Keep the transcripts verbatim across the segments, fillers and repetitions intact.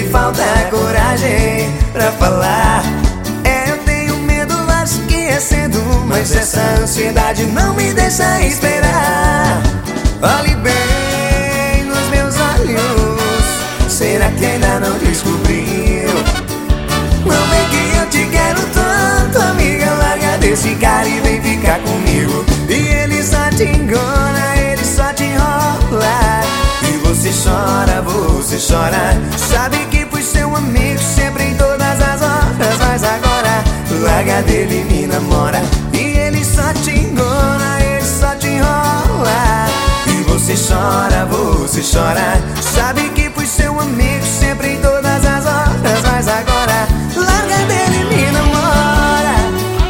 falta coragem pra falar. É, eu tenho medo, acho que é cedo, mas essa ansiedade não me deixa esperar. Olhe bem nos meus olhos, será que ainda não descobriu? Não vê que eu te quero tanto, amiga, larga desse cara e vem ficar comigo. E ele só te engana, ele só te enrola, e você chora, você chora. Sabe que fui seu amigo sempre em todas as horas, mas agora larga dele e me namora. E ele só te engana, ele só te enrola, e você chora, você chora. Sabe que fui seu amigo sempre em todas as horas, mas agora larga dele e me namora.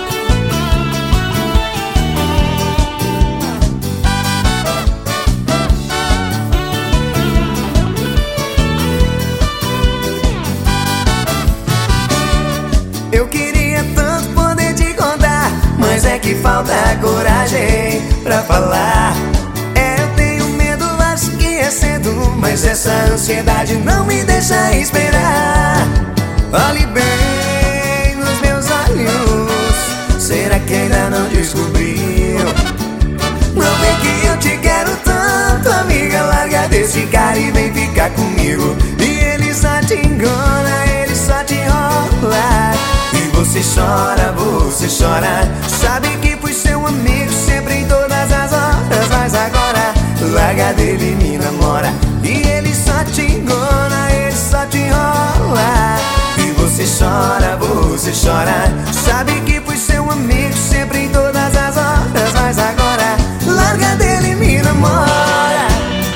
Eu queria tanto poder te contar, mas é que falta coragem pra falar. É, eu tenho medo, acho que é cedo, mas essa ansiedade não me deixa esperar. Olhe bem nos meus olhos, será que ainda não descobriu? Não vê que eu te quero tanto, amiga, larga desse cara e vem ficar comigo. E ele só te engana, ele só te enrola, e você chora, você chora. Sabe que fui seu amigo sempre em todas as horas, mas agora larga dele e me namora. E ele só te engana, ele só te enrola, e você chora, você chora. Sabe que fui seu amigo sempre em todas as horas, mas agora larga dele e me namora.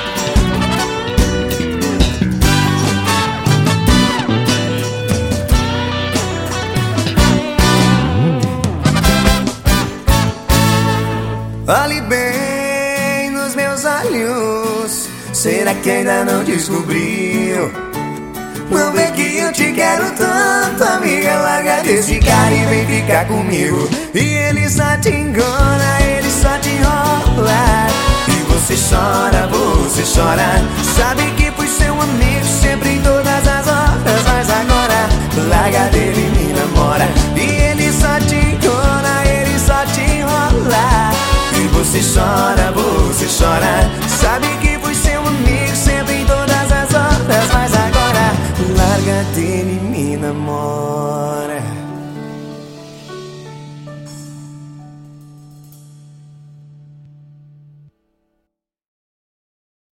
Olhe bem nos meus olhos, será que ainda não descobriu? Não vê que eu te quero tanto, amiga, larga desse cara e vem ficar comigo. E ele só te engana, ele só te enrola, e você chora, você chora. Sabe que fui seu amigo sempre em todas as horas, mas agora larga dele e me namora. E ele só te engana, ele só te enrola, e você chora, você chora.